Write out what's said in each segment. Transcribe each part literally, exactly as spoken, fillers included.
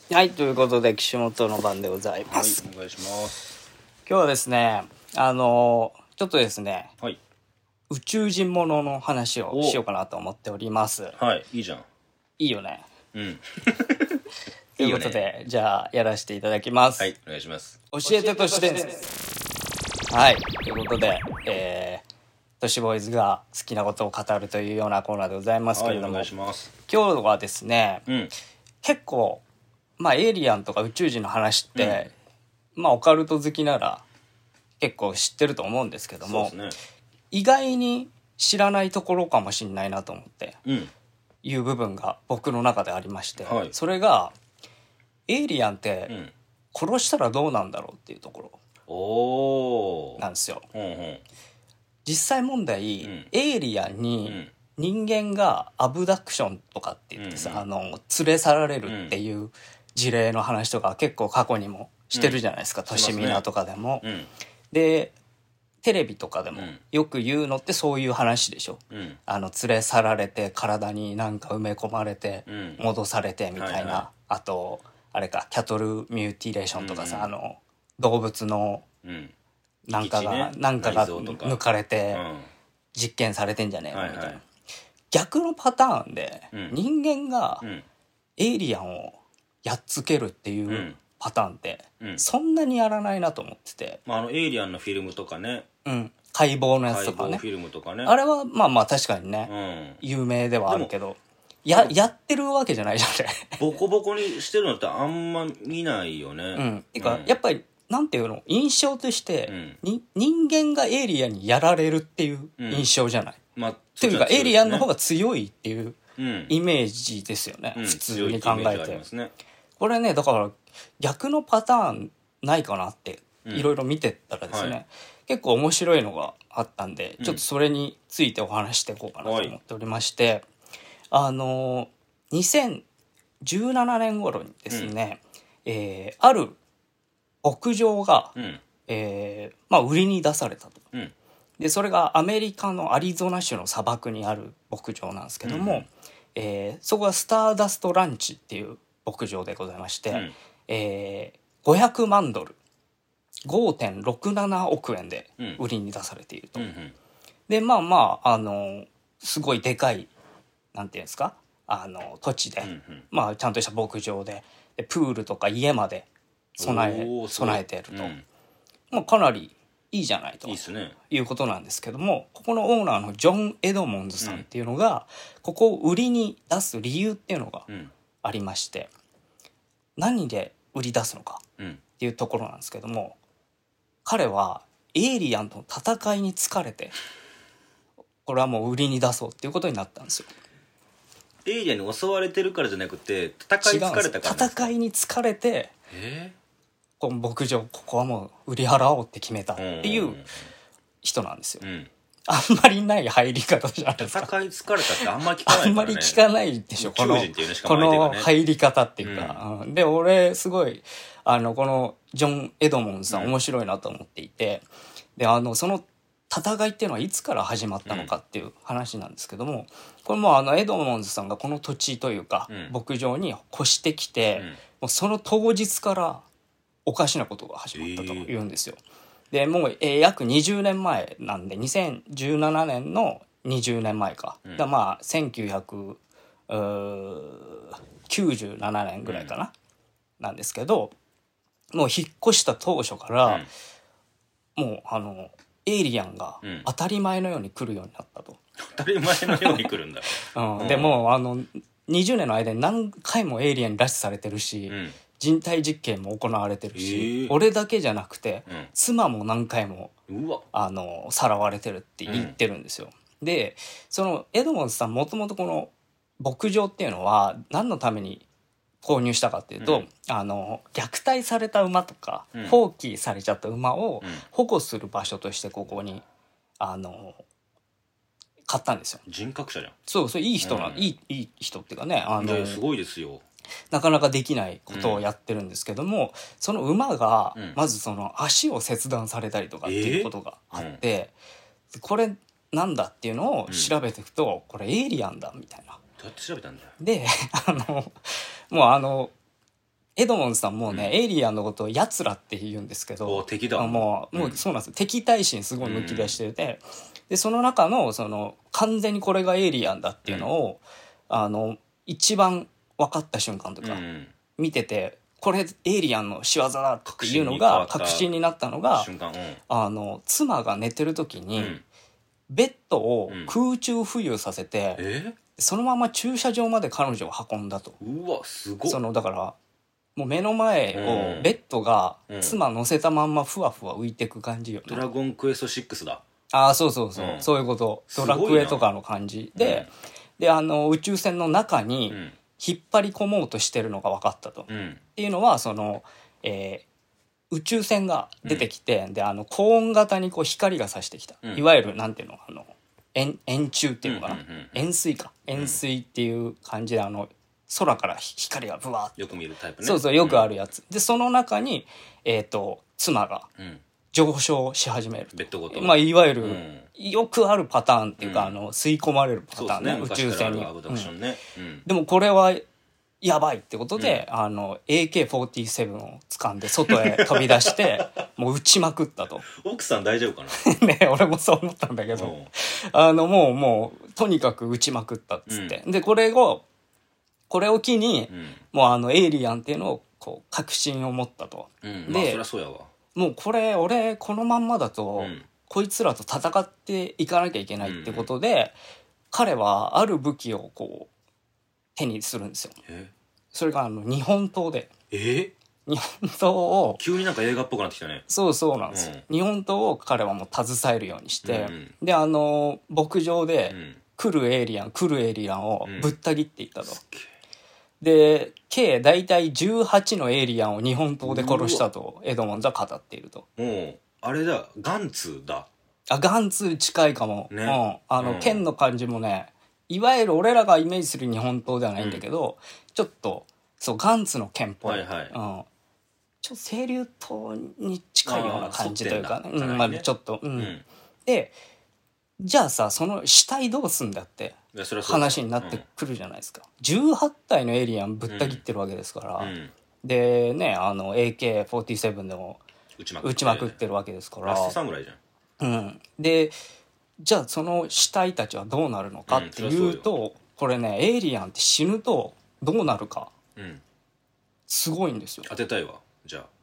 はい、ということで岸本の番でございます。 はい、お願いします。 今日はですね、あのちょっとですね、 はい。 宇宙人ものの話をしようかなと思っております。 はい、いいじゃん。 いいよね。 うん。 ということで、 いいよね、 じゃあやらせていただきます。 はい、お願いします。 教えて都市伝説。はい、ということで、えー、都市ボーイズが好きなことを語るというようなコーナーでございますけれども、 はい、お願いします。 今日はですね、 うん。 結構まあエイリアンとか宇宙人の話って、うん、まあオカルト好きなら結構知ってると思うんですけども、 そうですね、 意外に知らないところかもしれないなと思って、 うん、 いう部分が僕の中でありまして、 はい、 それがエイリアンって殺したらどうなんだろうっていうところなんですよ。 うんうん、 実際問題、うん、エイリアンに人間がアブダクションとかって言ってさ、うんうん、あの連れ去られるっていう事例の話とか結構過去にもしてるじゃないですか、都市ミナとかでも、うん、でテレビとかでもよく言うのってそういう話でしょ、うん、あの連れ去られて体になんか埋め込まれて戻されてみたいな、うんはいはい、あとあれかキャトルミューティレーションとかさ、うんうん、あの動物のなんかが、ね、なんかが抜かれて実験されてんじゃねえのみたいな、はいはい、逆のパターンで人間がエイリアンをやっつけるっていうパターンってそんなにやらないなと思ってて、 まあ、あのエイリアンのフィルムとかね、 うん、解剖のやつとかね、 フィルムとかね、 あれはまあまあ確かにね、うん、有名ではあるけどや, やってるわけじゃないじゃんねボコボコにしてるのってあんま見ないよね。 うん、てか、うん、やっぱりなんていうの印象として、うん、に人間がエイリアンにやられるっていう印象じゃない、うんまあ、っていうか、ね、エイリアンの方が強いっていうイメージですよね、うん、普通に考えて、うんね、これねだから逆のパターンないかなっていろいろ見てたらですね、うんはい、結構面白いのがあったんで、うん、ちょっとそれについてお話していこうかなと思っておりまして、はい、あのにせんじゅうななねん頃にですね、うんえー、ある牧場が、うんえーまあ、売りに出されたと、うん、でそれがアメリカのアリゾナ州の砂漠にある牧場なんですけども、うんえー、そこはスターダストランチっていう牧場でございまして、うんえー、ごひゃくまんドル ごてんろくななおくえんで売りに出されていると、うんうん、でまあまああのすごいでかいなんていうんですかあの土地で、うんうんまあ、ちゃんとした牧場 で, でプールとか家まで備え備えていると、うんまあ、かなりいいじゃないといいっすね、いうことなんですけども、ここのオーナーのジョン・エドモンズさんっていうのが、うん、ここを売りに出す理由っていうのがありまして、うん、何で売り出すのかっていうところなんですけども、彼はエイリアンとの戦いに疲れてこれはもう売りに出そうっていうことになったんですよ。 エイリアンに襲われてるからじゃなくて戦い疲れたからです。戦いに疲れてえーこの牧場ここはもう売り払おうって決めたっていう人なんですよ、うん、あんまりない入り方じゃないですか。 戦い疲れたってあんまり聞かないからね。 あんまり聞かないでしょこの、ね、この入り方っていうか、うん、で俺すごいあのこのジョン・エドモンズさん面白いなと思っていて、うん、であのその戦いっていうのはいつから始まったのかっていう話なんですけども、うん、これもうあのエドモンズさんがこの土地というか、うん、牧場に越してきて、うん、もうその当日からおかしなことが始まったというんですよ、えー、でもう、えー、約にじゅうねんまえなんでにせんじゅうななねんのにじゅうねんまえか、うん、だまあせんきゅうひゃくきゅうじゅうななねんぐらいかな、うん、なんですけど、もう引っ越した当初から、うん、もうあのエイリアンが当たり前のように来るようになったと、うん、 当たり前のように来るんだ、 うん、でもうあのにじゅうねんの間に何回もエイリアンに拉致されてるし、うん人体実験も行われてるし、えー、俺だけじゃなくて、うん、妻も何回もあのさらわれてるって言ってるんですよ、うん、でそのエドモンズさんもともとこの牧場っていうのは何のために購入したかっていうと、うん、あの虐待された馬とか、うん、放棄されちゃった馬を保護する場所としてここにあの買ったんですよ。 人格者じゃん。 そうそういい人な、うん、いいいい人っていうかねあのすごいですよ。 なかなかできないことをやってるんですけども、うん、その馬がまずその足を切断されたりとかっていうことがあって、えー、これなんだっていうのを調べていくと、うん、これエイリアンだみたいな。 どうやって調べたんだよ。 であのもうあのエドモンズさんもうね、うん、エイリアンのことを奴らって言うんですけど、 敵だもう、もうそうなんですよ、うん、敵対心すごいむき出してて、うん、でその中のその完全にこれがエイリアンだっていうのを、うん、あの一番分かった瞬間とか、うん、見ててこれエイリアンの仕業だっていうのが確信になったのが、うん、あの妻が寝てる時に、うん、ベッドを空中浮遊させて、うん、そのまま駐車場まで彼女を運んだと。 うわすごい。 そのだからもう目の前をベッドが妻乗せたまんまふわふわ浮いてく感じよね、 うん、ドラゴンクエストシックスだ。 ああそうそうそう、うん、そういうこと。ドラクエとかの感じで、うん、であの宇宙船の中に引っ張り込もうとしてるのが分かったと、うん、っていうのはその、えー、宇宙船が出てきて、うん、であのコーン型にこう光が差してきた、うん、いわゆるなんていうのあの円円柱っていうのかな、うんうんうん、円錐か円錐っていう感じであの空から光がブワーッとよく見るタイプね。 そうそうよくあるやつ、うん、でその中に、えーと、妻が上昇し始める、 ベッドごと、 まあ、いわゆる、うん、よくあるパターンっていうか、うん、あの吸い込まれるパターンね、 ね宇宙船に、 ねうん、 でもこれはやばいってことで、うん、あの エーケーフォーティーセブン を掴んで外へ飛び出してもう撃ちまくったと。 奥さん大丈夫かなね俺もそう思ったんだけど、あのもうもうとにかく撃ちまくったっつって、うん、でこれをこれを機に、うん、もうあのエイリアンっていうのをこう確信を持ったと、 うん、で、まあ、そりゃそうやわ。 もうこれ俺このまんまだと、うん、こいつらと戦っていかなきゃいけないってことで、うん、彼はある武器をこう手にするんですよ。それがあの日本刀で、 え日本刀を急になんか映画っぽくなってきたね。 そうそうなんですよ、うん、日本刀を彼はもう携えるようにして、うん、であの牧場で、うん来るエイリアン来るエイリアンをぶった切っていったと、うん、で計大体じゅうはちのエイリアンを日本刀で殺したとエドモンズは語っていると。 もうあれだガンツだ。 あガンツ近いかも、 ね、 うん、あの、うん、剣の感じもねいわゆる俺らがイメージする日本刀ではないんだけど、うん、ちょっとそうガンツの剣っぽい、はいはいうん、ちょっと青龍刀に近いような感じというか、ねうんまあ、ちょっと、うんうん、でじゃあさその死体どうすんだって話になってくるじゃないですか、うん、じゅうはち体のエイリアンぶった切ってるわけですから、うん、でねあの エーケーフォーティーセブン でも撃ちまくって、ちまくってるわけですからラスト侍じゃん、うん、でじゃあその死体たちはどうなるのかっていうと、うん、これねエイリアンって死ぬとどうなるか、うん、すごいんですよ。 当てたいわじゃあ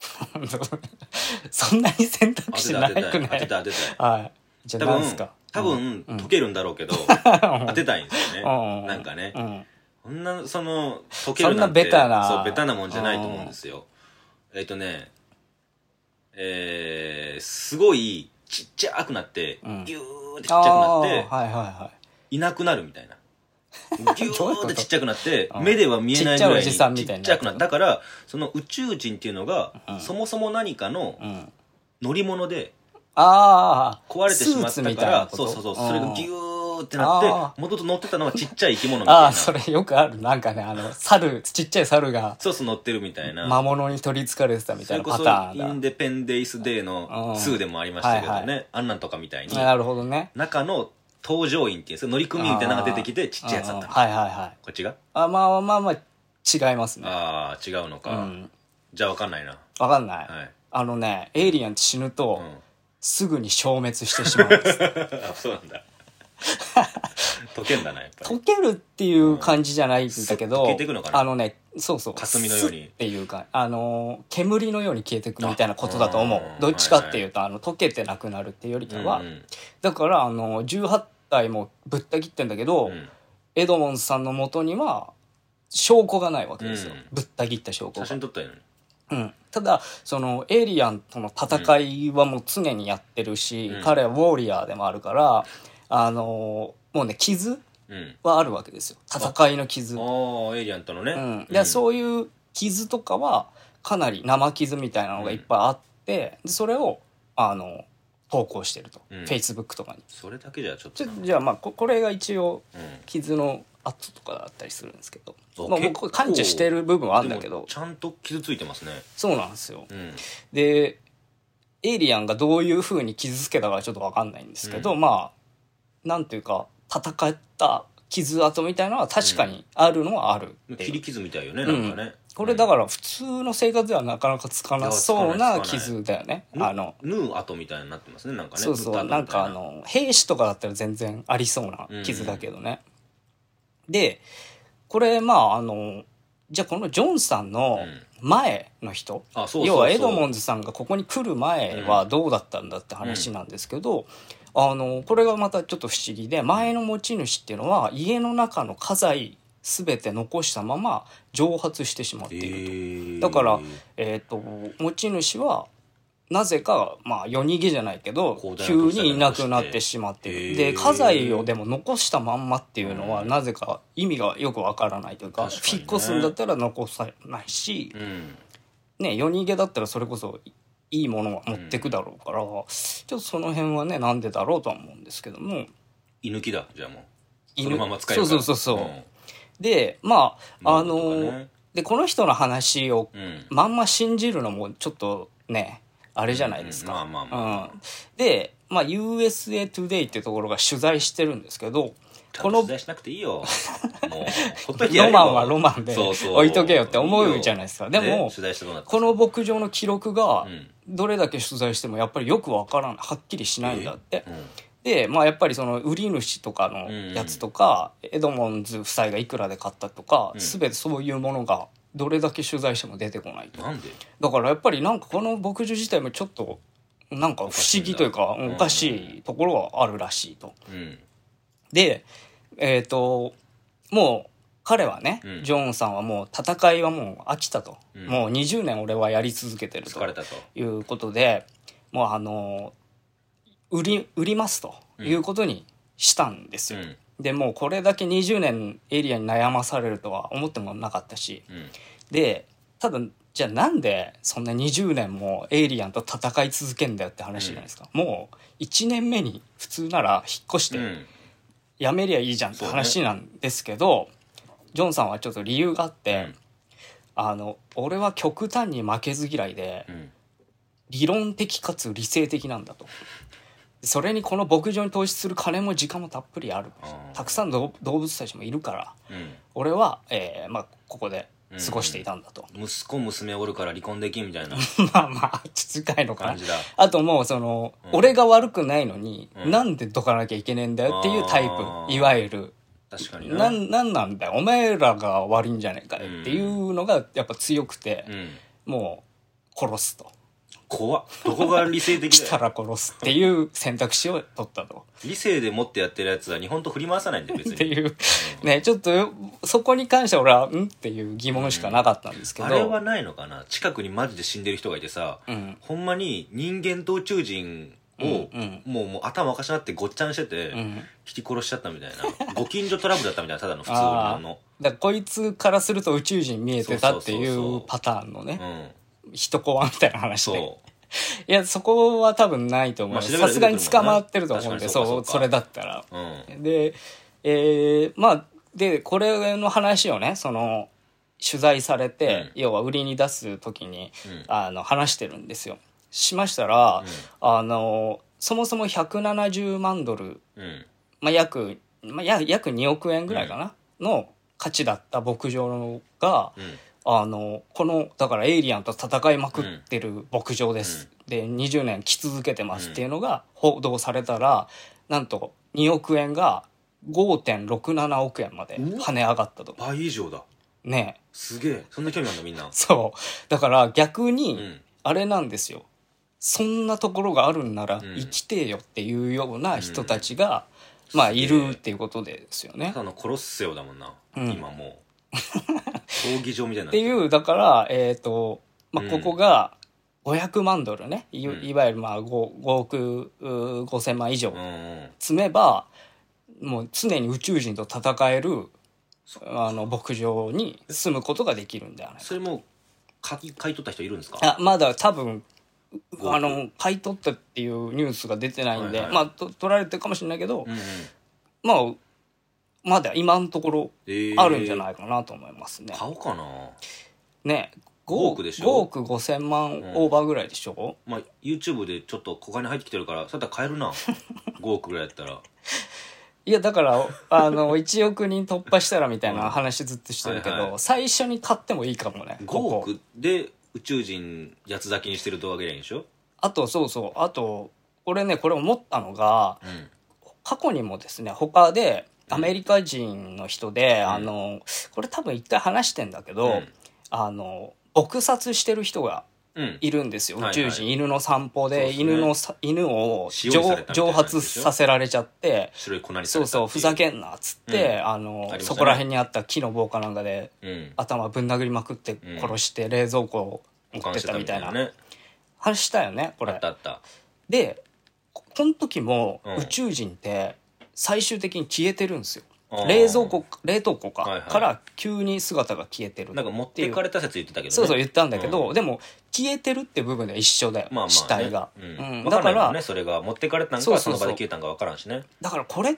そんなに選択肢ないくない？当てたい当てたい、はいじゃあ何すか多分、うん、解けるんだろうけど、うん、当てたいんですよね、うん、なんかね、うん、こんなその解けるなんてそんなベタなそうベタなもんじゃないと思うんですよ。えっ、ー、とねえー、すごいちっちゃくなって、うん、ギューってちっちゃくなって、はいはいはい、いなくなるみたいなギューってちっちゃくなって目では見えないぐらいにちっちゃくなる。だからその宇宙人っていうのが、うん、そもそも何かの乗り物であ壊れてしまったからそうそうそうそれがギューってなって元々乗ってたのはちっちゃい生き物みたいな。ああそれよくあるなんかねあの猿ちっちゃい猿がそうそう乗ってるみたいな魔物に取りつかれてたみたいなパターンだ。 それこそインデペンデイスデーのにでもありましたけどね、はいはい、あんなんとかみたいになるほどね中の搭乗員っていう乗組員みたいなのが出てきてちっちゃいやつだった。 はいはいはいこっちがあまあまあまあ違いますね。 ああ違うのか、うん、じゃあ分かんないな分かんない、はい、あのねエイリアンって死ぬと、うんすぐに消滅してしまうんですあそうなんだ溶けんだなやっぱり。 溶けるっていう感じじゃないんだけど、 うん、溶けていくのかな。 あのねそうそう霞のようにっていうかあの煙のように消えていくみたいなことだと思う。どっちかっていうと、はいはい、あの溶けてなくなるっていうよりかは、うんうん、だからあのじゅうはち体もぶった切ってんだけど、うん、エドモンズさんの元には証拠がないわけですよ、うん、ぶった切った証拠が。 写真撮ったよね。 うん、ただそのエイリアンとの戦いはもう常にやってるし、うん、彼はウォーリアーでもあるからあのもうね傷はあるわけですよ、うん、戦いの傷。 ああエイリアンとのね、 うんで、うん、そういう傷とかはかなり生傷みたいなのがいっぱいあって、でそれをあの投稿してると、うん、Facebook とかに。 それだけじゃちょっとじゃあまあ こ, これが一応傷の跡とかだったりするんですけど、まあ、僕感知してる部分はあるんだけどちゃんと傷ついてますね。 そうなんですよ、うん、でエイリアンがどういう風に傷つけたかはちょっと分かんないんですけど、うん、まあなんていうか戦った傷跡みたいなのは確かにあるのはある、 うん、切り傷みたいよね、なんかね、うん、 これだから普通の生活ではなかなかつかなそうな傷だよね。 あの縫う跡みたいになってますね、なんかね。 そうそう、なんかあの兵士とかだったら全然ありそうな傷だけどね、うん、でこれまああのじゃあこのジョンさんの前の人、うん、あそうそうそう、要はエドモンズさんがここに来る前はどうだったんだって話なんですけど、うん、あのこれがまたちょっと不思議で、前の持ち主っていうのは家の中の家財全て残したまま蒸発してしまっていると、えー、だから、えーと、持ち主はなぜか、まあ、夜逃げじゃないけど急にいなくなってしまっている、えー、で家財をでも残したまんまっていうのは、うん、なぜか意味がよくわからないというか、ね、引っ越すんだったら残さないし、うんね、夜逃げだったらそれこそいいものは持ってくだろうから、うん、ちょっとその辺はねなんでだろうとは思うんですけども、 居抜きだじゃあもうそのまま使えるから、そうそうそうそう、うん、でまああの、ね、でこの人の話をまんま信じるのもちょっとねあれじゃないですか。で、まあ、ユーエスエー Today っていうところが取材してるんですけど、 この取材しなくていいよ。もうほっといてやるよ。ロマンはロマンで置いとけよって思うじゃないですか。でもこの牧場の記録がどれだけ取材してもやっぱりよくわからん、はっきりしないんだって。えーうんでまあ、やっぱりその売り主とかのやつとか、うんうん、エドモンズ夫妻がいくらで買ったとか、うん、全てそういうものがどれだけ取材しても出てこないと。 なんで？ だからやっぱりなんかこの牧場自体もちょっとなんか不思議というかおかしいところがあるらしいと、うん、でえっ、ー、ともう彼はね、うん、ジョンさんはもう戦いはもう飽きたと、うん、もうにじゅうねん俺はやり続けてるということで、もうあの売り売りますということにしたんですよ、うん、でもうこれだけにじゅうねんエリアに悩まされるとは思ってもなかったし、うん、でただじゃあなんでそんなにじゅうねんもエイリアンと戦い続けんだよって話じゃないですか、うん、もういちねんめに普通なら引っ越してやめりゃいいじゃんって話なんですけど、ね、ジョンさんはちょっと理由があって、うん、あの俺は極端に負けず嫌いで、うん、理論的かつ理性的なんだと。それにこの牧場に投資する金も時間もたっぷりある、たくさんの動物たちもいるから、うん、俺は、えーまあ、ここで過ごしていたんだと、 うん、息子娘おるから離婚できんみたいなまあまあ近いのかな。あともうその、うん、俺が悪くないのに、うん、なんでどかなきゃいけねえんだよっていうタイプ、いわゆる確かにな、なんなんだよお前らが悪いんじゃねえかよっていうのがやっぱ強くて、うん、もう殺すと。 怖っ。どこが理性的だよ。 来たら殺すっていう選択肢を取ったと。 理性でもってやってるやつは日本と振り回さないんだよ別に。 っていう、うん、ねちょっとそこに関しては俺はんっていう疑問しかなかったんですけど、 うん、あれはないのかな。近くにマジで死んでる人がいてさ、うん、ほんまに人間と宇宙人を、うんうん、もうもう頭おかしなってごっちゃにしてて、うん、引き殺しちゃったみたいなご近所トラブルだったみたいな、ただの普通のだからこいつからすると宇宙人見えてたっていうパターンのね、うん、人コアみたいな話で、いやそこは多分ないと思う。さすがに捕まってると思うんで、そうそうそれだったら、うん、で、えー、まあでこれの話をねその取材されて、うん、要は売りに出す時に、うん、あの話してるんですよ。しましたら、うん、あのそもそもひゃくななじゅうまんドル、うん、まあ、約、まあ、約におくえんぐらいかな、うん、の価値だった牧場が、うん、あのこのだからエイリアンと戦いまくってる牧場です、うん、でにじゅうねん来続けてますっていうのが報道されたら、なんとにおくえんが ごてんろくななおくえんまで跳ね上がったと。 倍以上だねえ。 すげえ。そんな興味あるんだみんな。 そうだから逆にあれなんですよ、そんなところがあるんなら生きてえよっていうような人たちが、うん、まあいるっていうことですよね。 ただのコロッセオだもんな、うん、今もう闘技場みたいなっていう。だからえっ、ー、と、まあ、ここがごひゃくまんドルね、い, いわゆるまあ 5, ごおくごせんまん以上積めば、もう常に宇宙人と戦えるあの牧場に住むことができるんだよね。 それも買い取った人いるんですか？ あまだ多分あの買い取ったっていうニュースが出てないんで、はいはい、まあと取られてるかもしれないけど、うんうん、まあまだ今のところあるんじゃないかなと思いますね。 えー、買おうかな。 ね、 ごおくでしょ。 ごおくごせんまんオーバーぐらいでしょ、 うん、まあ YouTube でちょっと小金入ってきてるからそうやったら買えるなごおくぐらいやったら。 いいやだからあのいちおくにん突破したらみたいな話ずっとしてるけど、はいはい、最初に買ってもいいかもね。 ごおくで宇宙人八つ咲きにしてる動画げりゃいいんでしょ。 あとそうそうあと俺ねこれ思ったのが、うん、過去にもですね他でアメリカ人の人で、うん、あのこれ多分一回話してんだけど、うん、あの撲殺してる人がいるんですよ、うん、宇宙人、はいはい、犬の散歩で、ね、犬の犬を蒸発させられちゃって白い粉にされたそうそうふざけんなっつって、うん、あのあ、ね、そこら辺にあった木の棒かなんかで、うん、頭ぶん殴りまくって殺して冷蔵庫を持ってったみたいな話したよねこれ。 あったあった。 でこの時も宇宙人って最終的に消えてるんですよ。冷蔵庫冷凍庫か、はいはい、から急に姿が消えてるなんか持ってかれた説言ってたけどね。 そうそう言ったんだけど、うん、でも消えてるって部分では一緒だよ、まあまあね、死体が、 うんうん、だから、ね、それが持ってかれたんかそうそうそうその場で消えたんか分からんしね。 だからこれって、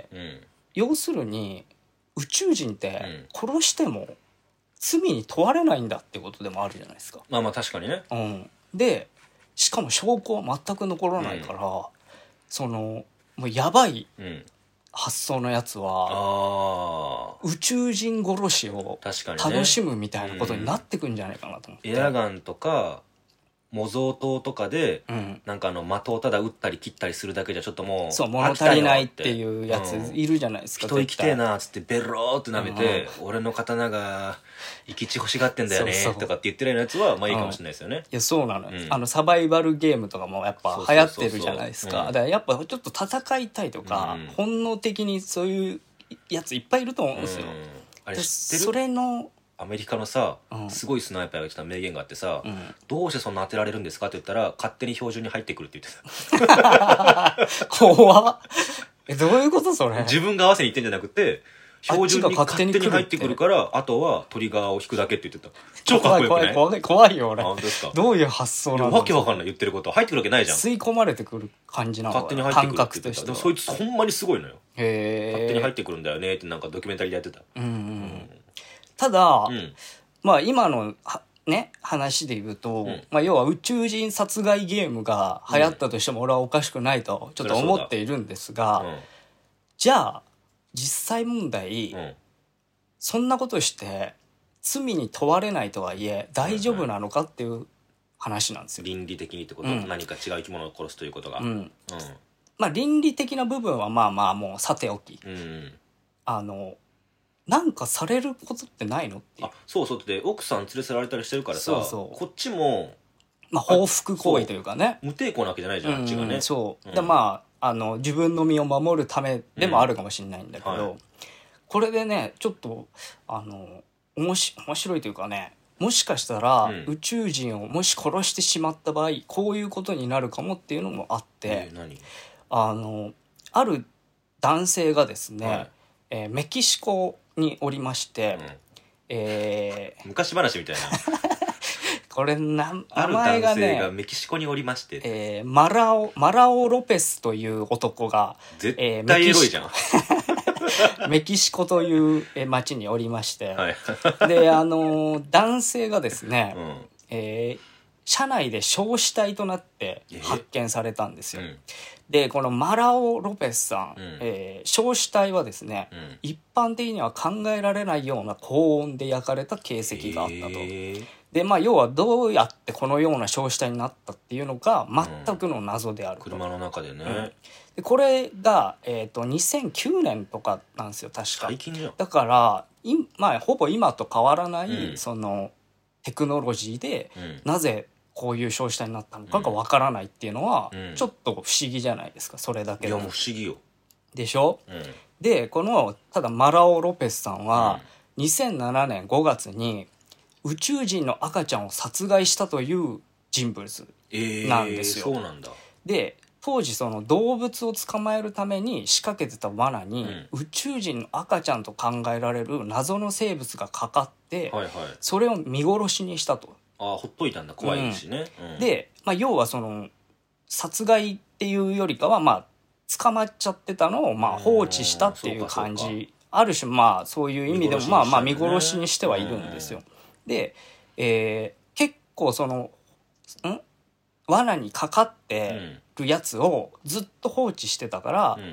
うん、要するに宇宙人って殺しても罪に問われないんだってことでもあるじゃないですか。 まあまあ確かにね、 うん、でしかも証拠は全く残らないから、うん、そのもうやばい、うん発想のやつは宇宙人殺しを楽しむみたいなことになってくんじゃないかなと思って、 ねうん、エアガンとか模造刀とかで、うん、なんかあの的をただ撃ったり切ったりするだけじゃちょっともうそう物足りないっていうやついるじゃないですか、 うん、人生きてえなっつってベローって舐めて、うん、俺の刀が生き血欲しがってんだよねとかって言ってるようなやつはまあいいかもしれないですよね、うん、いやそうなの、うん、あのサバイバルゲームとかもやっぱ流行ってるじゃないですか。だからやっぱちょっと戦いたいとか、うん、本能的にそういうやついっぱいいると思うんですよ、うん、 あれ知ってる？ それのアメリカのさ、うん、すごいスナイパーが言ってた名言があってさ、うん、どうしてそんな当てられるんですかって言ったら勝手に標準に入ってくるって言ってた怖っえどういうことそれ。 自分が合わせにいってんじゃなくて標準に勝手に入ってくるからあとはトリガーを引くだけって言ってた。超かっこよくない？ 怖い怖い怖いよ俺。本当ですか？どういう発想なの？ わけわかんない言ってること入ってくるわけないじゃん。 吸い込まれてくる感じなのかな。 勝手に入ってくるって言ってた。でもそいつほんまにすごいのよ。へー勝手に入ってくるんだよねってなんかドキュメンタリーでやってた。うんうん、うん、 ただ、うんまあ今のね話で言うと、うんまあ、要は宇宙人殺害ゲームが流行ったとしても俺はおかしくないとちょっと思っているんですが、うん、じゃあ実際問題、うん、そんなことして罪に問われないとはいえ大丈夫なのかっていう話なんですよ。 倫理的にってこと、うん、何か違う生き物を殺すということが、うんうん、 まあ倫理的な部分はまあまあもうさておき、うん、あのなんかされることってないのっていう。 あそうそうって奥さん連れ去られたりしてるからさそうそうこっちもまあ報復行為というかね無抵抗なわけじゃないじゃん、うん、あっちがねそう、うん、でまああの自分の身を守るためでもあるかもしれないんだけど、うんはい、これでねちょっとあのおもし面白いというかねもしかしたら、うん、宇宙人をもし殺してしまった場合こういうことになるかもっていうのもあって、えー、何あのある男性がですね、はいえー、メキシコにおりまして、うんえー、昔話みたいなこれな名前がねある男性がメキシコにおりまして、 えー、マラオマラオ・ロペスという男が絶対エロいじゃん、 えー、メキシコという町におりまして、はい、であの男性がですね、うんえー、車内で焼死体となって発見されたんですよ、うんでこのマラオ・ロペスさん、うんえー、焼死体はですね、うん、一般的には考えられないような高温で焼かれた形跡があったと、えー、でまあ要はどうやってこのような焼死体になったっていうのが全くの謎であると、 うん、車の中でね、うん、 でこれが、えー、とにせんきゅうねんとかなんですよ確か。 最近じゃん。 だからい、まあ、ほぼ今と変わらない、うん、そのテクノロジーで、うん、なぜこういう焼死体になったのかがわからないっていうのはちょっと不思議じゃないですかそれだけで。 いやもう不思議よでしょ、うん、でこのただマラオ・ロペスさんはにせんななねんごがつに宇宙人の赤ちゃんを殺害したという人物なんですよ、 えー、そうなんだ。 で当時その動物を捕まえるために仕掛けてた罠に、うん、宇宙人の赤ちゃんと考えられる謎の生物がかかって、はいはい、それを見殺しにしたと。 あほっといたんだ怖いしね、 うんうん、で、まあ、要はその殺害っていうよりかはまあ捕まっちゃってたのをまあ放置したっていう感じある種まあそういう意味でもまあまあ見殺しにしてはいるんですよ。で、えー、結構そのん罠にかかってるやつをずっと放置してたから、うん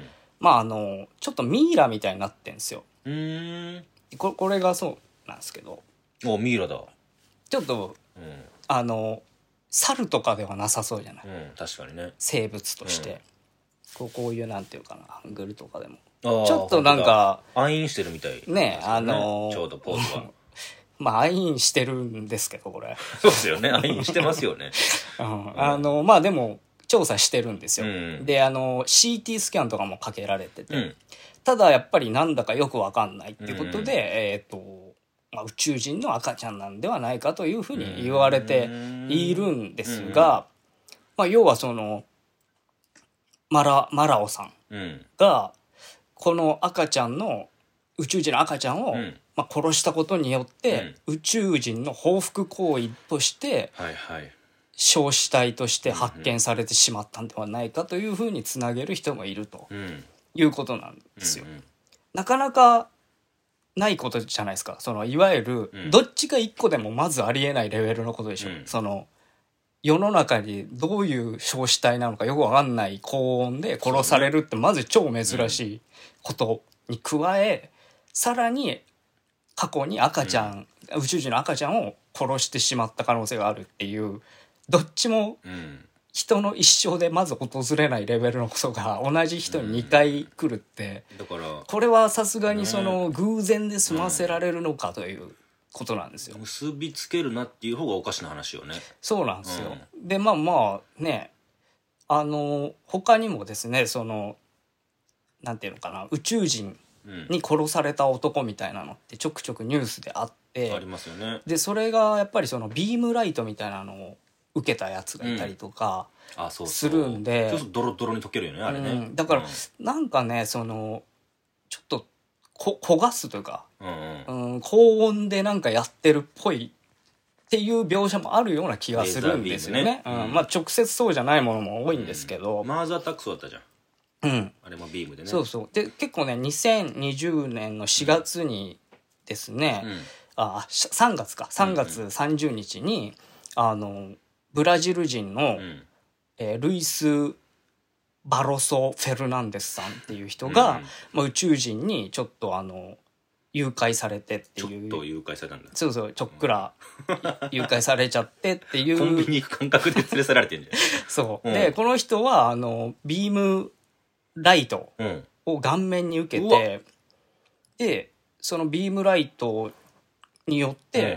まああのちょっとミイラみたいになってんですよ。 うーんここれがそうなんですけど。 おミイラだ。 ちょっと、うん、あの猿とかではなさそうじゃない、うん、 確かにね、 生物として、うん、こうこういうなんていうかなハングルとかでもちょっとなんか暗印してるみたいね、 ねあのちょうどポーズはまあ暗印してるんですけどこれそうですよね暗印してますよね、 うん、あのまあでも調査してるんですよ、うん、であの シーティー スキャンとかもかけられてて、うん、ただやっぱりなんだかよくわかんないっていうことで、うん、えっとまあ、宇宙人の赤ちゃんなんではないかというふうに言われているんですが、まあ、要はそのマラ、マラオさんがこの赤ちゃんの宇宙人の赤ちゃんをまあ殺したことによって宇宙人の報復行為として焼死体として発見されてしまったんではないかというふうにつなげる人もいるということなんですよ。なかなかないことじゃないですか。そのいわゆるどっちか一個でもまずありえないレベルのことでしょ、うん、その世の中にどういう焼死体なのかよくわかんない高温で殺されるってまず超珍しいことに加え、さらに過去に赤ちゃん、うん、宇宙人の赤ちゃんを殺してしまった可能性があるっていうどっちも人の一生でまず訪れないレベルのことが同じ人ににかい来るって、 うん、だからこれはさすがにその偶然で済ませられるのかということなんですよ。 結びつけるなっていう方がおかしな話よね。 そうなんですよ、うん、でまあまあねあの他にもですねそのなんていうのかな宇宙人に殺された男みたいなのってちょくちょくニュースであって、 うん、ありますよね。 でそれがやっぱりそのビームライトみたいなのを受けたやつがいたりとかするんで、 そうそうドロドロに溶けるよねあれね、うん、だから、うん、なんかねそのちょっとこ焦がすというか、うんうんうん、高温でなんかやってるっぽいっていう描写もあるような気がするんですよね、ねうんうん、まあ直接そうじゃないものも多いんですけど、 うん、マーズアタックそうだったじゃん、うん、あれもビームでね。 そうそうで結構ねにせんにじゅうねんのしがつにですね、うん、あさんがつかさんがつさんじゅうにちに、うんうん、あのブラジル人の、うんえー、ルイス・バロソ・フェルナンデスさんっていう人が、うんまあ、宇宙人にちょっとあの誘拐されてっていうちょっと誘拐されたんだ。 そうそうちょっくら誘拐されちゃってっていうコンビニ行く感覚で連れ去られてるんじゃんそう、うん、でこの人はあのビームライトを顔面に受けて、うん、でそのビームライトによって、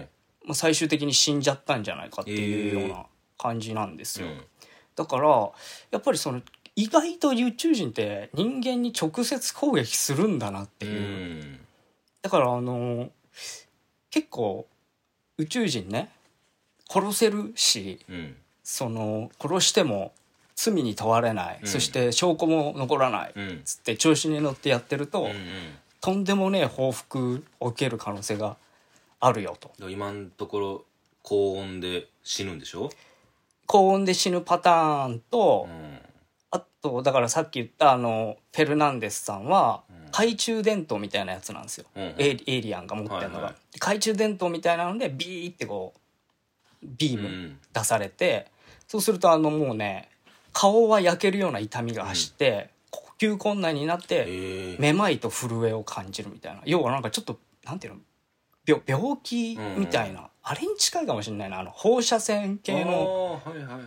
うんまあ、最終的に死んじゃったんじゃないかっていうような感じなんですよ、うん、だからやっぱりその意外と宇宙人って人間に直接攻撃するんだなっていう、うん、だからあの結構宇宙人ね殺せるし、うん、その殺しても罪に問われない、うん、そして証拠も残らない、うん、つって調子に乗ってやってると、うんうん、とんでもねえ報復を受ける可能性があるよと。 今のところ高温で死ぬんでしょ。 高温で死ぬパターンと、うん、あとだからさっき言ったあのフェルナンデスさんは、うん、懐中電灯みたいなやつなんですよ、うんうん、エイ、エイリアンが持ってるのが、はいはい、懐中電灯みたいなのでビーってこうビーム出されて、うん、そうするとあのもうね顔は焼けるような痛みが走って、うん、呼吸困難になってめまいと震えを感じるみたいな、要はなんかちょっとなんていうの 病, 病気みたいな、うん、あれに近いかもしれないな、あの放射線系の、はいはいはいはい、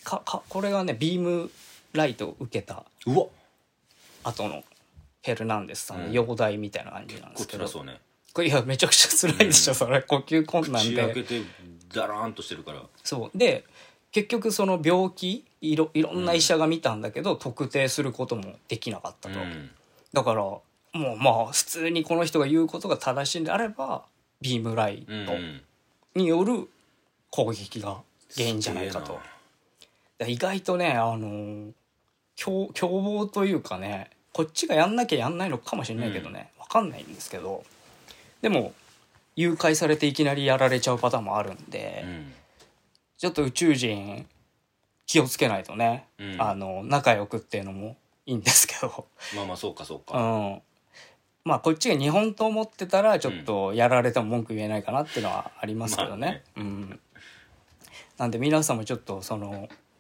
かかこれがねビームライトを受けた後のフェルナンデスさんの容体みたいな感じなんですけど、 結構辛そうね。 これいやめちゃくちゃ辛いでしょ、うん、それ呼吸困難で口開けてダラーンとしてるから。 そうで結局その病気い ろ, いろんな医者が見たんだけど、うん、特定することもできなかったと、うん、だからもうまあ普通にこの人が言うことが正しいんであればビームライトによる攻撃が原因じゃないかと。意外とねあの 凶, 凶暴というかねこっちがやんなきゃやんないのかもしれないけどね、うん、分かんないんですけど、でも誘拐されていきなりやられちゃうパターンもあるんで、うん、ちょっと宇宙人気をつけないとね、うん、あの仲良くっていうのもいいんですけどまあまあそうかそうか、 うん、まあこっちが日本と思ってたらちょっとやられても文句言えないかなっていうのはありますけどね、まあね、うん、なんで皆さんもちょっとその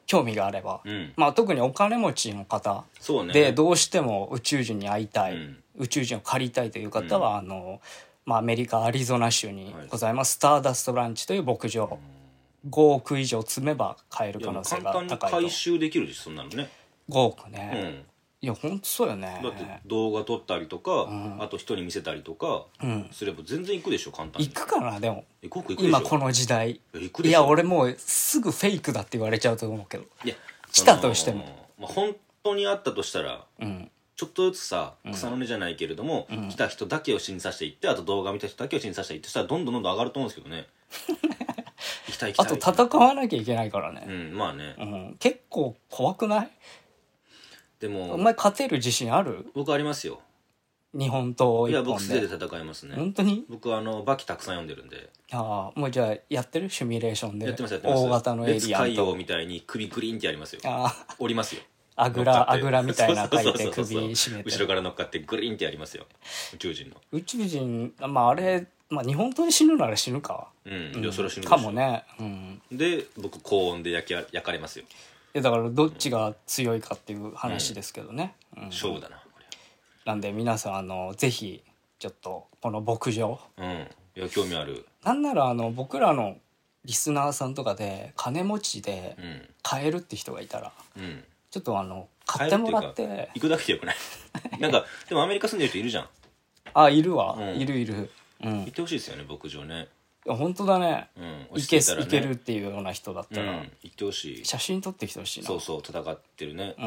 興味があれば、 うん、 まあ、特にお金持ちの方でどうしても宇宙人に会いたい、うん、宇宙人を借りたいという方は、うん、あのまあ、アメリカアリゾナ州にございます、はい、スターダストランチという牧場、うん、ごおく以上積めば買える可能性が高いと。 簡単に回収できるしそんなのね。 ごおくね、うん、いやほんとそうよね。 だって動画撮ったりとか、うん、あと人に見せたりとかすれば全然行くでしょ。簡単に行くかな。でも行く行くでしょ今この時代。行くでしょ。いや俺もうすぐフェイクだって言われちゃうと思うけど、いや来たとしても、 まあ、本当にあったとしたら、うん、ちょっとずつさ草の根じゃないけれども、うん、来た人だけを信じさせていって、あと動画見た人だけを信じさせていってしたらどんどんどんどん上がると思うんですけどね。行きたい行きたい。 あと戦わなきゃいけないからね。 うん、まあね、 うん、結構怖くない？ でもお前勝てる自信ある？ 僕ありますよ。 日本刀一本で。 いや僕素手で戦いますね。 本当に？ 僕あのバキたくさん読んでるんで。 ああもうじゃあやってるシミュレーションで。 やってますやってます。 大型のエイリアンと海洋みたいに首グリーンってやりますよ。ああ折りますよ。 あぐらあぐらみたいな書いて首絞めて後ろから乗っかってグリーンってやりますよ。宇宙人の宇宙人まああれ、まあ、日本刀で死ぬなら死ぬか。 うん、うん、いやそれは死ぬでしょかもね、うん、 で僕高温で焼き焼かれますよ。 いやだからどっちが強いかっていう話ですけどね、 うんうん、勝負だなこれ。 なんで皆さんあのぜひちょっとこの牧場、 うん、いや興味ある。 なんならあの僕らのリスナーさんとかで金持ちで買えるって人がいたら、うん、ちょっとあの買ってもらって行くだけでよくない？なんかでもアメリカ住んでる人いるじゃん。 あいるわ、うん、いるいる、 うん、行ってほしいですよね牧場ね。 いや本当だね、うん、行け、行けるっていうような人だったら、うん、 行ってほしい。 写真撮ってきてほしいな。 そうそう戦ってるね、うん、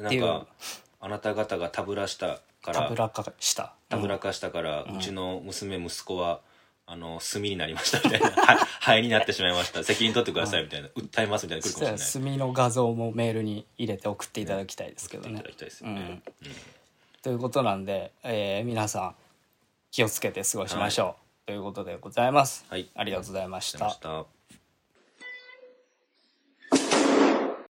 なんかあなた方がたぶらしたからたぶらかしたたぶらかしたから、うん、うちの娘息子はあの炭になりましたみたいな灰になってしまいました責任取ってくださいみたいな、うん、訴えますみたいな来るかもしれない。 炭の画像もメールに入れて送っていただきたいですけどね、 送っていただきたいですよね、うんうん、 ということなんで、えー、皆さん気をつけて過ごしましょう、はい、ということでございます、はい、ありがとうございました。